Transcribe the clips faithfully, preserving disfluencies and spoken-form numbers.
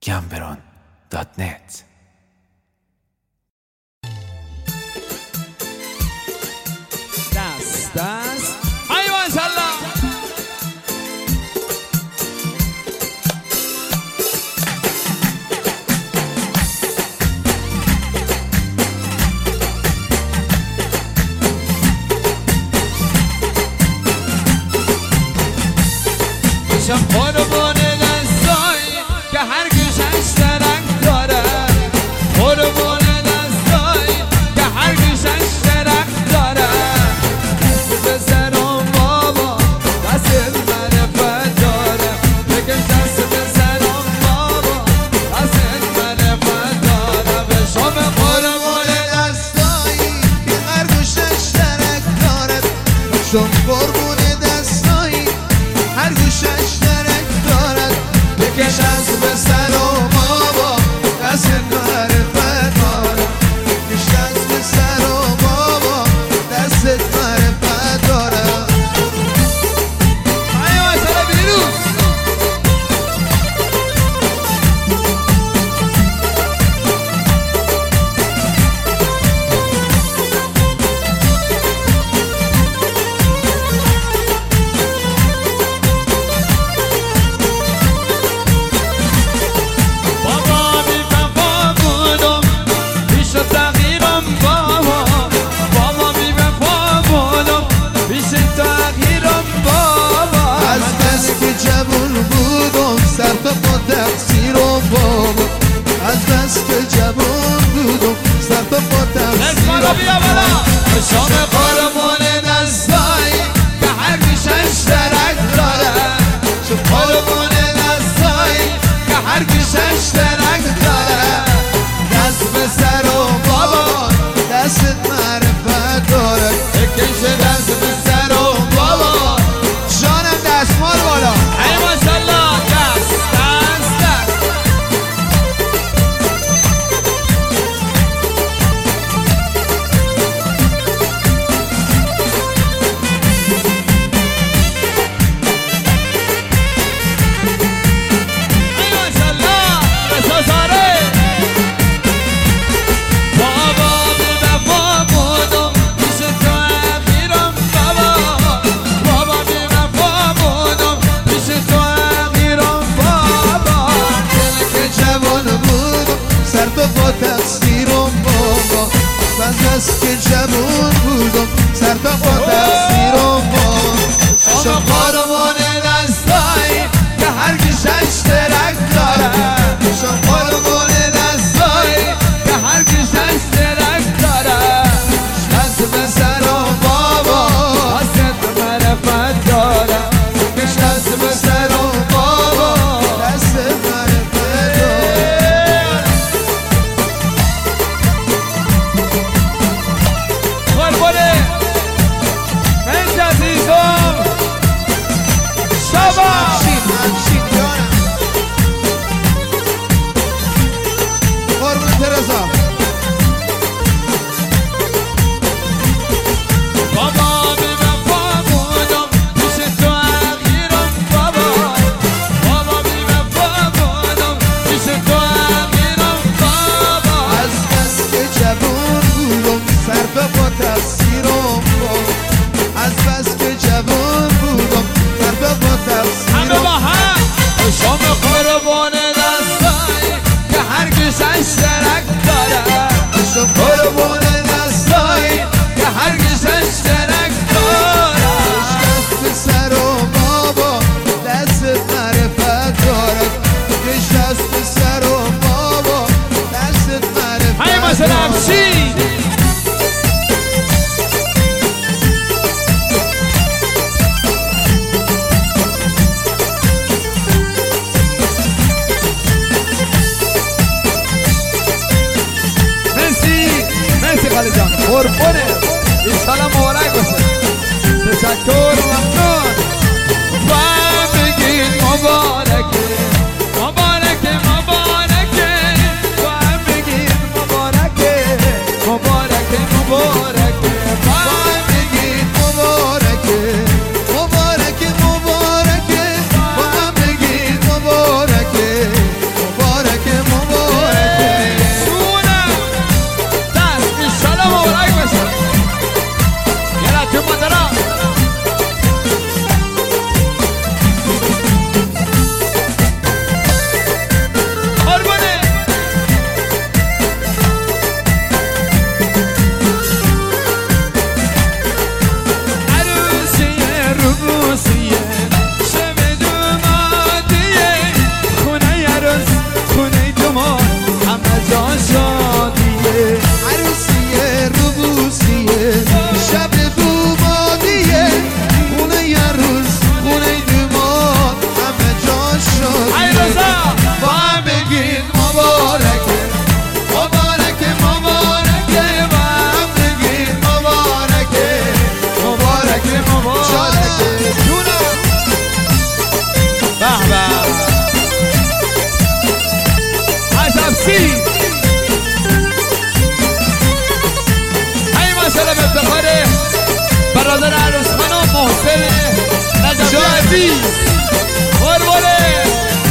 گمبران دات نت. دست دست ای ماشاءالله. بشم قربان دستایی که هر گوشش درنگ داره، قربان دستایی که هر گوشش درنگ داره. دست بزنم بابا دست معرفت داره، بگم دست بزنم بابا دست معرفت داره. بشم قربان دستایی که هر گوشش درک داره، بشم قربون دستایی هر گوشش درک دارد. بکش از به سر و بابا دست معرفت داره، بکش از به سر و بابا دست معرفت داره. ای ماشاءالله بیروز. جوون بودم صرف با تقصیرم بابا، از دست که جوون بودم صرف با تقصیرم بابا. شام قربان دستایی که هر گوشش درک داره، شو قربان دستایی که هر گوشش درک داره. دست به سر و بابا دست معرفت داره، بکش دست به سر و بابا جانم دستمال بالا. ای ماشاءالله. دست دست دست عروسی های مسئله افتخار برادر عروس خانم محسن نجفی عزیز قربونه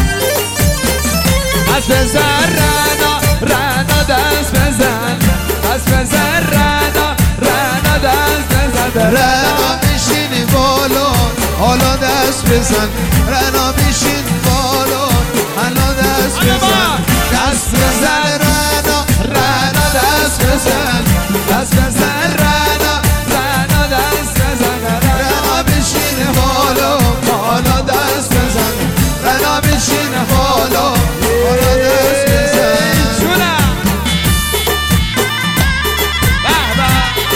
دست بزن رنا رنا دست بزن دست بزن رنا رنا دست بزن رنا بشین بالا حالا دست بزن رنا بشین بالا حالا دست بزن دست بزن رنا رنا دست بزن دست بزن رنا رنا دست بزن رنا بشین بالا حالا دست بزن رنا بشین بالا حالا دست بزن جونم به به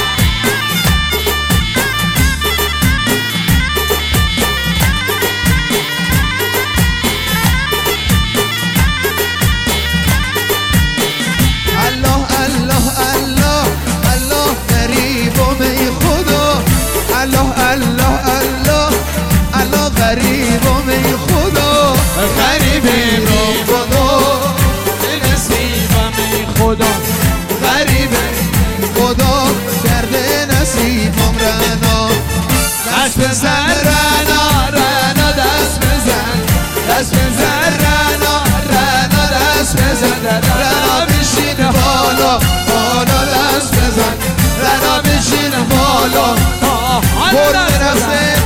الله الله الله الله غریب و می خدا الله الله الله الله غریب و می خدا غریب رو خدا نصیبم ای خدا غریب خدا کرده نصیبم رنا دست بزن رنا رنا دست بزن دست بزن رنا رنا دست بزن رنا بشین بالا بالا دست بزن رنا بشین بالا برد رفته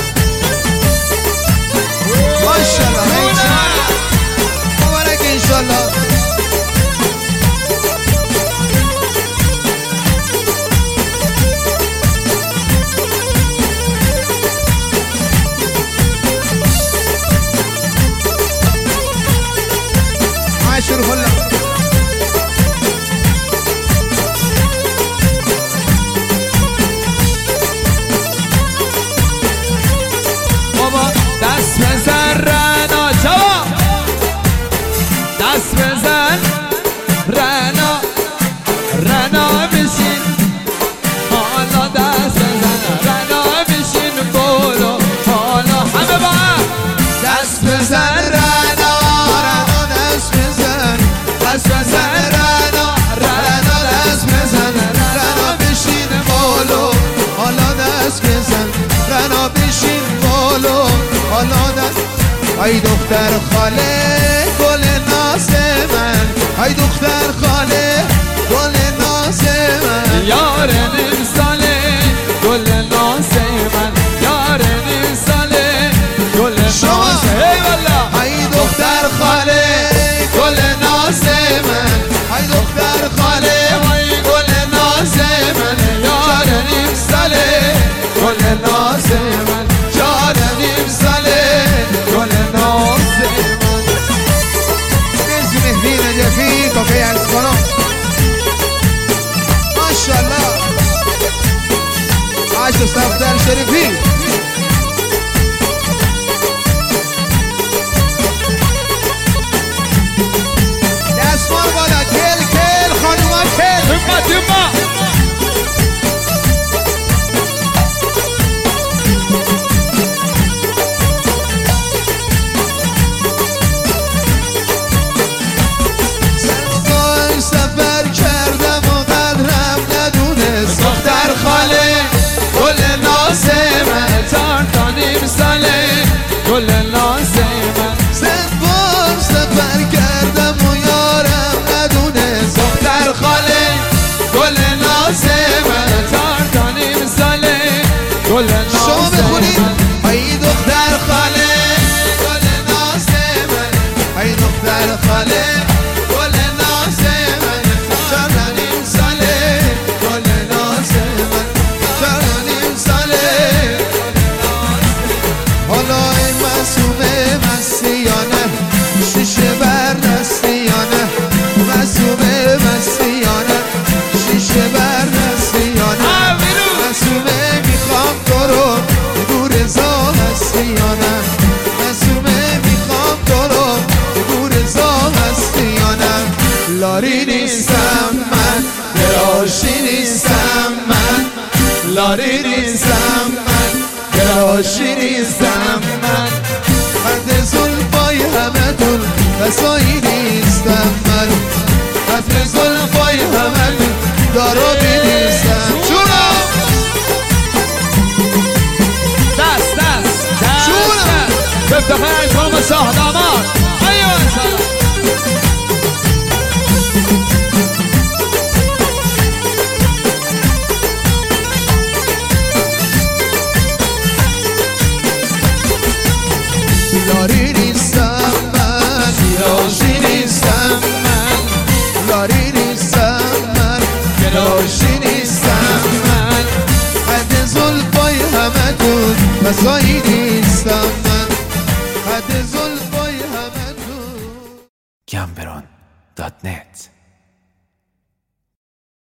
ماشالله مبارک انشالله عاشر فلا بابا دست بزن رنا جواب دست بزن رنا رنا بشین حالا دست بزن رنا بشین بالا حالا همه با هم دست بزن رنا رنا دست بزن دست بزن رنا رنا دست بزن رنا بشین بالا حالا دست بزن رنا بشین بالا حالا دست ای دختر خاله گل ناز من ای دختر خاله گل ناز من یار نیم ساله گل ناز من یار نیم ساله گل ناز ای والا ای دختر خاله گل ناز من ای دختر خاله گل ناز من یار نیم ساله گل ناز من یار نیم ساله گل ناز من مرسی مهدی نجفی کافه عرض کنم ماشالله عاشق صفدر شریفی دستمال بالا کل کل خانوما کل همت همت سال سفر کردم و قدرم ندونست دختر خاله گل ناز من تا نیم ساله گل ناز من صد بار سفر کردم و یارم ندونست دختر خاله گل ناز من تا نیم ساله گل ناز شما بخونید ای دختر خاله گل ناز من ای دختر خاله گل ناز من چند نیم ساله گل ناز من چند نیم ساله حالا این مسومه مسیانه شیشه بر دستیانه مسومه مسیانه شیشه بر دستیانه مسومه میخوام تو رو بگو رضا هستیانه مسومه میخوام تو رو بگو رضا هستیانه لاری نیستم من گراشی نیستم من لاری نیستم من گراشی نیستم من بند زلفای همه تون بسایی نیستم من مصطفى اتمام صاحب داماد ايوه سلام یاری نیستم من یاری نیستم من یاری نیستم من یاری نیستم من حد زلفای همه دون مسایی نیستم من حد زلفای همه دون گمبران دات نت